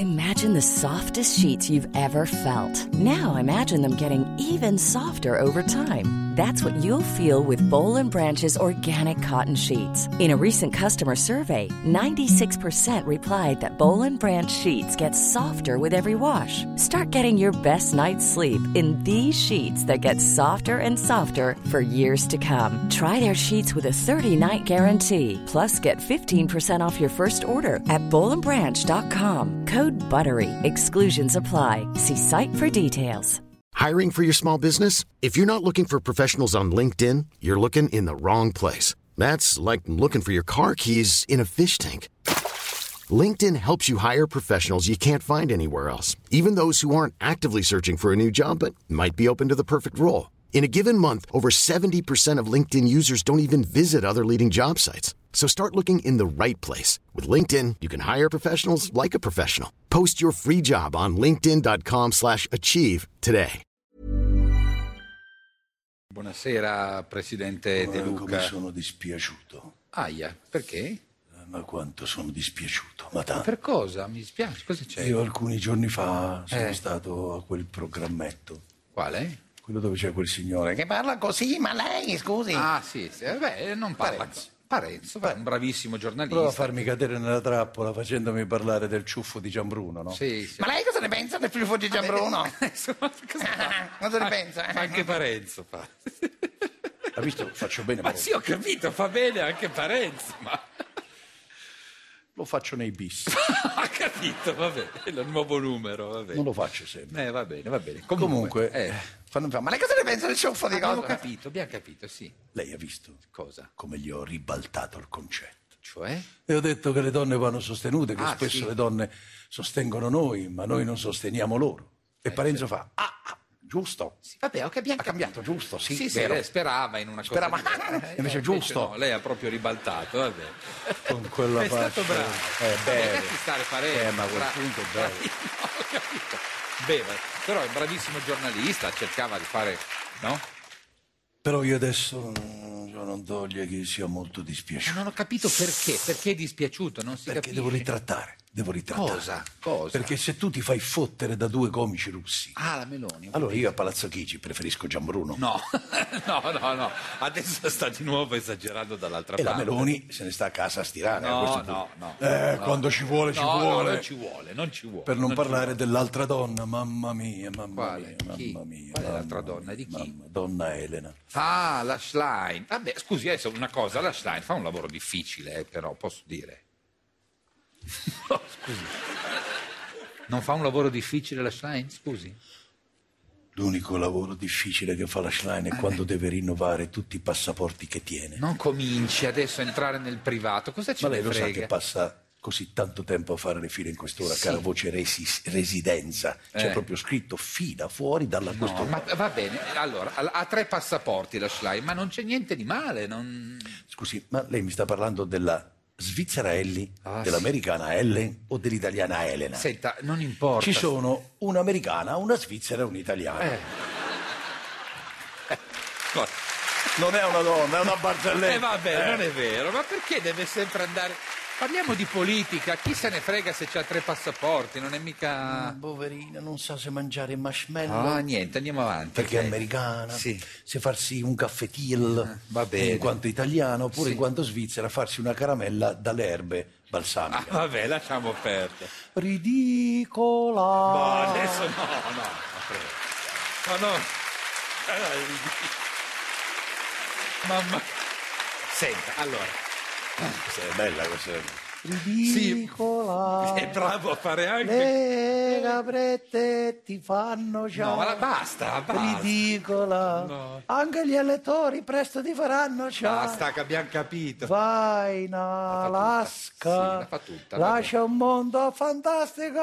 Imagine the softest sheets you've ever felt. Now imagine them getting even softer over time. That's what you'll feel with Boll & Branch's organic cotton sheets. In a recent customer survey, 96% replied that Boll & Branch sheets get softer with every wash. Start getting your best night's sleep in these sheets that get softer and softer for years to come. Try their sheets with a 30-night guarantee. Plus, get 15% off your first order at bollandbranch.com. Code BUTTERY. Exclusions apply. See site for details. Hiring for your small business? If you're not looking for professionals on LinkedIn, you're looking in the wrong place. That's like looking for your car keys in a fish tank. LinkedIn helps you hire professionals you can't find anywhere else, even those who aren't actively searching for a new job but might be open to the perfect role. In a given month, over 70% of LinkedIn users don't even visit other leading job sites. So start looking in the right place. With LinkedIn, you can hire professionals like a professional. Post your free job on linkedin.com/achieve today. Buonasera, Presidente De Luca. Come sono dispiaciuto. Aia, perché? Ma quanto sono dispiaciuto, ma tanto. Per cosa? Mi dispiace, cosa c'è? Io alcuni giorni fa sono stato a quel programmetto. Quale? Quello dove c'è quel signore che parla così, ma lei, scusi. Ah, sì, beh, non parla. Parenzo, un bravissimo giornalista. Prova a farmi cadere nella trappola facendomi parlare del ciuffo di Gianbruno, no? Sì. Ma lei cosa ne pensa del ciuffo di Gianbruno? Cosa ne pensa? Anche Parenzo fa. Ha visto? Faccio bene. Ma sì, ho capito, fa bene anche Parenzo, ma... Lo faccio nei bis. Ha capito, va bene, è il nuovo numero, va bene. Non lo faccio sempre. Va bene. Comunque Ma lei cosa ne pensa del ciuffo di cosa? Abbiamo capito, sì. Lei ha visto? Cosa? Come gli ho ribaltato il concetto. Cioè? E ho detto che le donne vanno sostenute, che spesso sì. le donne sostengono noi, ma noi non sosteniamo loro. E Parenzo fa, giusto. Sì, vabbè, abbiamo Ha cambiato, giusto, sì, Sì, vero. lei sperava in una cosa. Sperava, diversa. invece giusto. No, lei ha proprio ribaltato, vabbè. Con quella è faccia. stato bravo. Bene. Lasci stare Parenzo. Ma a quel punto è bravo. No, ho capito. Beh, però è un bravissimo giornalista, cercava di fare, no? Però io adesso non toglie che sia molto Ma dispiaciuto. non ho capito perché è dispiaciuto, non si Perché capisce. devo ritrattare. Cosa? Perché se tu ti fai fottere da due comici russi. Ah, la Meloni. Allora io a Palazzo Chigi preferisco Gianbruno. No, no. Adesso sta di nuovo esagerando dall'altra E parte. la Meloni se ne sta a casa a stirare. a questo punto. No. Quando ci vuole, ci No, vuole. non ci vuole. Per non parlare dell'altra donna, mamma mia. Quale? Chi? Qual è l'altra donna? Di chi? Donna Elena. Ah, la Schlein. Vabbè, scusi, adesso una cosa, la Schlein fa un lavoro difficile, però, posso dire. No, scusi. Non fa un lavoro difficile la Schlein, scusi? L'unico lavoro difficile che fa la Schlein è quando deve rinnovare tutti i passaporti che tiene. Non cominci adesso a entrare nel privato, cosa ci Ma lei ne lo sa frega? che passa così tanto tempo a fare le file in quest'ora, Sì. cara voce residenza. C'è proprio scritto fila fuori dalla No, quest'ora. ma va bene, allora, ha 3 passaporti la Schlein, ma non c'è niente di male, Scusi, ma lei mi sta parlando della svizzera Ellie, Ah, dell'americana Ellen o dell'italiana Elena? Senta, non importa. Ci sono un'americana, una svizzera e un'italiana. Cosa? Non è una donna, è una barzelletta. Vabbè, non è vero, ma perché deve sempre andare... Parliamo di politica, chi se ne frega se c'ha 3 passaporti, non è mica... Poverina, non sa se mangiare marshmallow. Niente, andiamo avanti. Perché ok. è americana, Sì. se farsi un caffetil va bene. in quanto italiana, oppure Sì. in quanto svizzera farsi una caramella dalle erbe balsamiche. Vabbè, lasciamo perdere. Ridicola! No, adesso no, prego. No. Mamma. Senta, allora. È bella questa. Ridicola. È bravo a fare anche... Le caprette ti fanno già. No, ma basta. Ridicola. No. Anche gli elettori presto ti faranno ciò. Basta che abbiamo capito. Vai in Alaska. La fa tutta, Lascia un mondo fantastico.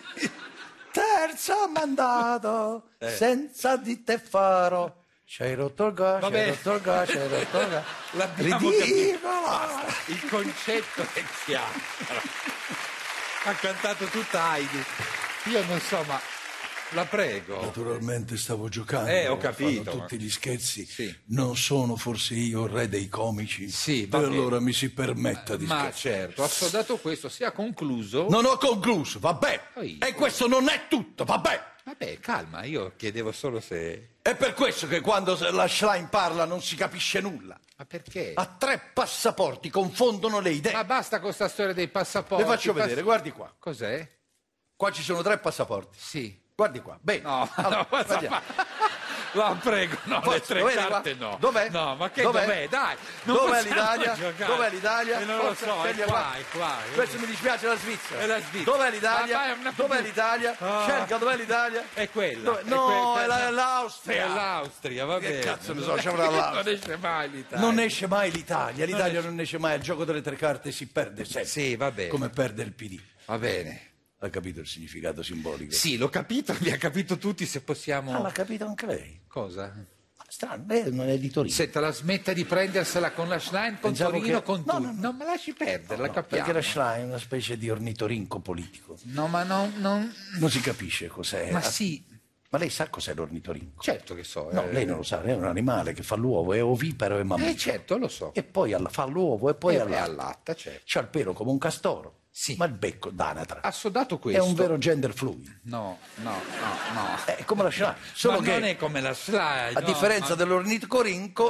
Terzo mandato. Senza di te farò. Ci hai rotto il gas, Vabbè. ci hai rotto il gas, ci hai rotto il gas. L'abbiamo Ridicola. Basta, il concetto è chiaro. Ha cantato tutta Heidi. Io non so, ma La prego. Naturalmente stavo giocando. Ho capito. Fanno tutti gli scherzi. Sì. Non sono forse io il re dei comici? Sì, E va bene. allora mi si permetta di Ma scherzare. certo, assodato questo, sia concluso. Non ho concluso, vabbè. Poi- E questo non è tutto, vabbè. Vabbè, calma, io chiedevo solo se... È per questo che quando la Schlein parla non si capisce nulla. Ma perché? Ha 3 passaporti, confondono le idee. Ma basta con sta storia dei passaporti. Le faccio vedere, guardi qua. Cos'è? Qua ci sono 3 passaporti. Sì. Guardi qua, bene. No, Allora, no, vediamo. la prego, no, Forse, le 3 lo vedi carte qua? no. Dov'è? No, ma che Dov'è? dov'è? Dai, non Dov'è possiamo l'Italia? giocare. Dov'è l'Italia? Non lo Forza, so, è scegli qua, è qua. Questo mi dispiace, la Svizzera. È la Svizzera. Dov'è l'Italia? Ma vai, è una- Dov'è l'Italia? Ah. Cerca, dov'è l'Italia? È quella. Dov'è? è No, quella- è l'Austria. È l'Austria, va Che bene. cazzo ne so, ci avrà l'Austria. Non esce mai l'Italia. Non esce mai l'Italia. L'Italia non esce mai. Il gioco delle 3 carte si perde sempre. Sì, va bene. Come perde il PD. Va bene. Ha capito il significato simbolico? Sì, l'ho capito, vi ha capito tutti, se possiamo... Ah, l'ha capito anche lei. Cosa? Strano, lei non è di Torino. Senta, la smetta di prendersela con la Schlein, con Pensavo Torino, che- con no, tutti. no, no. Non me lasci perdere, la capiamo. Perché la Schlein è una specie di ornitorinco politico. No, ma non... Non si capisce cos'è. Ma sì, Ma lei sa cos'è l'ornitorinco? certo che so. No, lei non lo sa, è un animale che fa l'uovo, è oviparo e mammifero. certo, lo so. E poi fa l'uovo e poi E allatta. allatta, certo. C'ha il pelo come un castoro, Sì. ma il becco d'anatra. Assodato È questo... un vero gender fluid. No. È come la Schlein, solo Ma che non è come la Schlein, a no, differenza ma- dell'ornitorinco,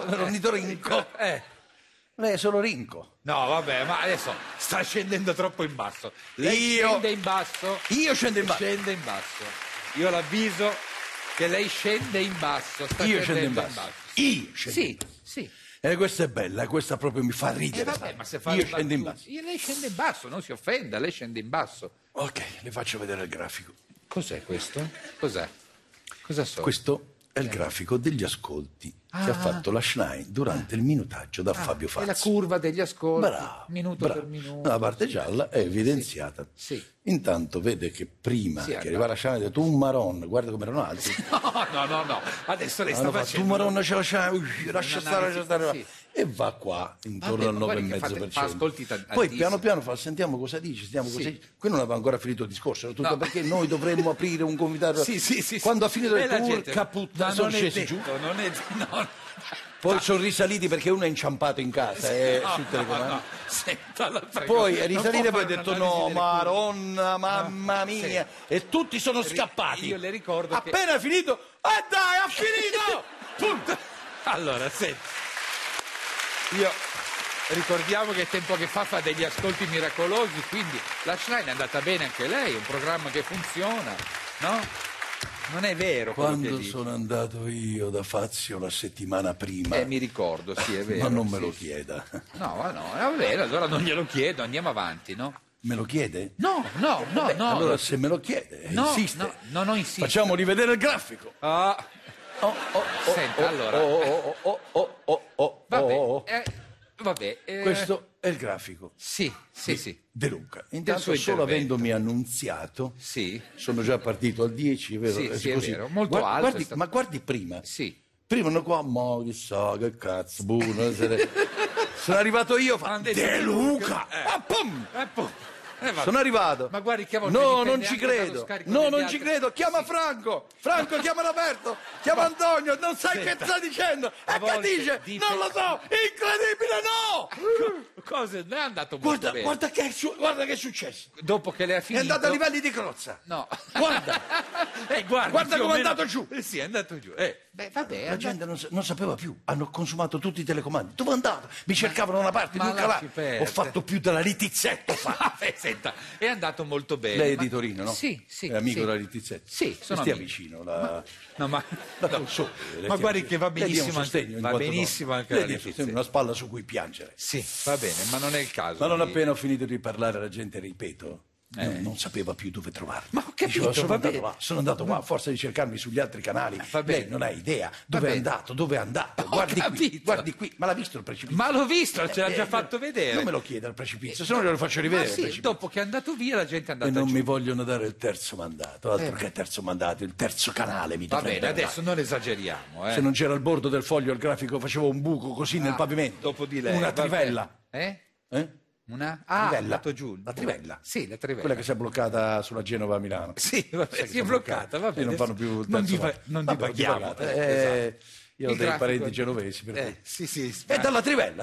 lei è solo rinco. No, vabbè, ma adesso sta scendendo troppo in basso. Lei Io- scende in basso. Io scendo in basso. Scende in basso. Io l'avviso che lei scende in basso. Sta Io scendo in scendendo basso. Io scendo in Sì, basso. sì. E questa è bella, questa proprio mi fa ridere. Vabbè, ma se fa Io le scendo in battute- basso. Lei scende in basso, non si offenda, lei scende in basso. Ok, le faccio vedere il grafico. Cos'è questo? Cos'è? Cosa so? Questo è il grafico degli ascolti che ha fatto la Schlein durante il minutaggio da Fabio È Fazio. la curva degli ascolti, Bravo, minuto bravo. per minuto. La parte gialla è evidenziata. Sì. Intanto vede che prima Sì, che arriva la Schlein ha detto un maron, guarda come erano alti. No. Adesso lei sta Hanno fatto un facendo... maron, c'è la Schlein, lascia stare, lascia stare. Sì. E va qua intorno Vabbè, al ma guardi che fa 9,5%. ascolti Poi altissimi. piano piano fa, sentiamo cosa dice, sentiamo cosa dice. Qui non aveva ancora finito il discorso, era tutto perché noi dovremmo aprire un comitato. Sì. Quando ha finito E il la tour, gente- caputta, Ma sono non è scesi giù. detto, non è... No. Poi sono risaliti perché uno è inciampato in casa sul telecomando. No. Senta, la prego. Poi è Non risalito può e poi ha fare detto un'analisi no, delle curve. maronna, mamma mia. E tutti sono scappati. io le ricordo che- Appena è finito, dai, ha finito! Punto. Allora, senti, io ricordiamo che tempo che fa degli ascolti miracolosi, quindi la Schlein è andata bene anche lei, è un programma che funziona, no? Non è vero quello che Quando dici. sono andato io da Fazio la settimana prima, Mi ricordo, sì, è vero. ma non me sì. lo chieda. No, va bene, allora non glielo chiedo, andiamo avanti, no? Me lo chiede? No. Allora se me lo chiede, No, insiste. no, non insiste. Facciamo rivedere il grafico. Ah, Senta, allora. Vabbè. Questo è il grafico Sì. De Luca. Del Intanto suo solo intervento. avendomi annunziato, Sì. sono già partito al 10, è vero? Sì, è così. vero, molto alto è stato. Ma guardi prima. Sì. Prima uno qua, ma chissà che cazzo, sono arrivato io, fa Han detto De Luca! Pum! Vabbè. Sono arrivato. Ma guardi che a volte No, dipende non ci anche dallo credo. scarico No, degli non altri. ci credo. Chiama Franco. Franco, chiama Roberto. Chiama Antonio. Non sai che sta dicendo. a E che volte dice? dipende- Non lo so. Incredibile, no! Cosa? Non è andato molto bene. Guarda che è successo. Dopo che lei ha È finito... andato a livelli di crozza. No. Guarda. Guarda come è più o meno- andato giù. Sì, è andato giù. Beh, vabbè. La gente non sapeva più, hanno consumato tutti i telecomandi. Dove è andato? Mi cercavano una parte, ma due calà. lasci perdere. Ho fatto più della Litizzetto. Vabbè, senta, è andato molto bene. Lei è ma- di Torino, no? Sì. È amico sì. della Litizzetto? Sì, sono Stia amico. vicino. No, ma... La console, Ma guardi che va benissimo anche, anche, va benissimo anche la lei dia Letizia. sostegno, una spalla su cui piangere. Sì, va bene, ma non è il caso. Ma non di- appena ho finito di parlare la gente, ripeto, non sapeva più dove trovarmi. Ma ho capito, Diceva, va bene. sono andato là, a forza di cercarmi sugli altri canali. Va bene. Lei non ha idea dove è bene. andato, dove è andato. Ho Guardi qui, capito. guardi qui. Ma l'ha visto il precipizio? Ma l'ho visto, ce l'ha già Eh, fatto vedere. Non me lo chieda il precipizio, se no glielo faccio Ma rivedere. il sì, precipizio. dopo che è andato via la gente è E andata non giù. mi vogliono dare il terzo mandato, altro che terzo mandato, il terzo canale mi Va dovrebbe bene, dare. adesso non esageriamo. Se non c'era il bordo del foglio il grafico facevo un buco così nel pavimento. Dopo di lei. Una va bene. trivella. Eh? Eh? Una? Trivella. Lato giù. La Trivella. Sì, la Trivella. Quella che si è bloccata sulla Genova-Milano. Sì, vabbè, Sai che si è sono bloccata, vabbè. E non fanno più il terzo varco. Non Vabbè, divaghiamo. divagate. Esatto. Io ho Il dei grafico- parenti genovesi, per cui. Sì. E dalla Trivella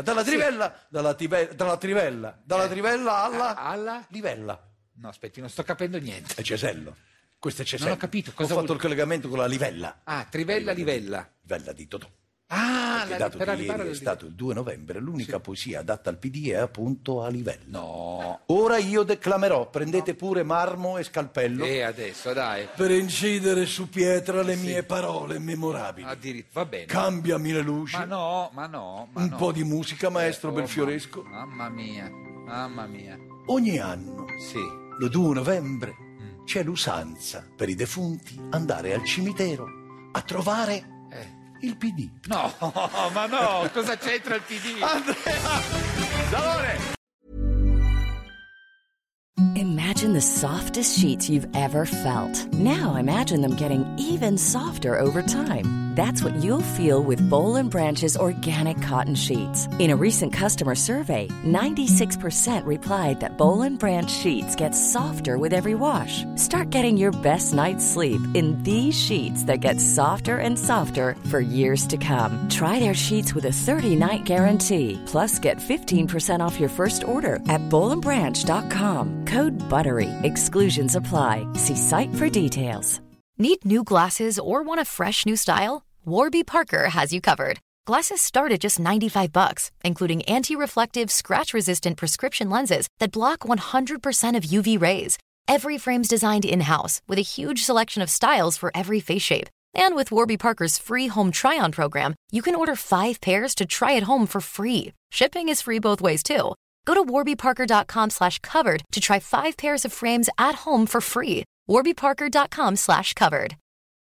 alla Livella. No, aspetti, non sto capendo niente. È Cesello. Questo è Cesello. Non ho capito Ho cosa fatto vuol- il collegamento con la Livella. Trivella, livella. Livella di Totò. Ah, Perché dato che ieri è stato il 2 novembre, l'unica poesia adatta al PD è appunto a Livella. No. Ora io declamerò, prendete pure marmo e scalpello E adesso, dai. per incidere su pietra le mie parole memorabili. Va bene. Cambiami le luci, Ma no. un po' di musica, maestro Oh, Belfioresco. Mamma mia. Ogni anno, Sì. lo 2 novembre, c'è l'usanza per i defunti andare al cimitero a trovare il PD. No, ma no, cosa c'entra il PD? Andrea Salone! Imagine the softest sheets you've ever felt. Now imagine them getting even softer over time. That's what you'll feel with Boll & Branch's organic cotton sheets. In a recent customer survey, 96% replied that Boll & Branch sheets get softer with every wash. Start getting your best night's sleep in these sheets that get softer and softer for years to come. Try their sheets with a 30-night guarantee. Plus, get 15% off your first order at bollandbranch.com. Code BUTTERY. Exclusions apply. See site for details. Need new glasses or want a fresh new style? Warby Parker has you covered. Glasses start at just $95, including anti-reflective, scratch-resistant prescription lenses that block 100% of UV rays. Every frame's designed in-house with a huge selection of styles for every face shape. And with Warby Parker's free home try-on program, you can order 5 pairs to try at home for free. Shipping is free both ways, too. Go to warbyparker.com/covered to try 5 pairs of frames at home for free. warbyparker.com/covered.